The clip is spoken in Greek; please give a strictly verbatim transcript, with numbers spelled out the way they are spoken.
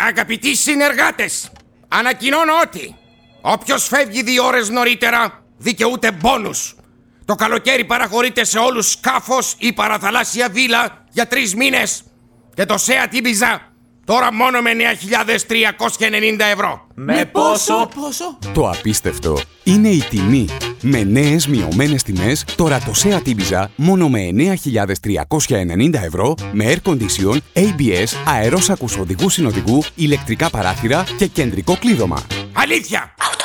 Αγαπητοί συνεργάτες, ανακοινώνω ότι όποιος φεύγει δύο ώρες νωρίτερα δικαιούται μπόνους. Το καλοκαίρι παραχωρείται σε όλους σκάφος ή παραθαλάσσια βίλα για τρεις μήνες. Και το Seat Ibiza τώρα μόνο με εννέα χιλιάδες τριακόσια ενενήντα ευρώ. Με πόσο? πόσο? Το απίστευτο είναι η τιμή. Με νέες μειωμένες τιμές, τώρα το Seat Ibiza μόνο με εννέα χιλιάδες τριακόσια ενενήντα ευρώ, με air condition, έι μπι ες, αερόσακους οδηγού συνοδηγού, ηλεκτρικά παράθυρα και κεντρικό κλείδωμα. Αλήθεια!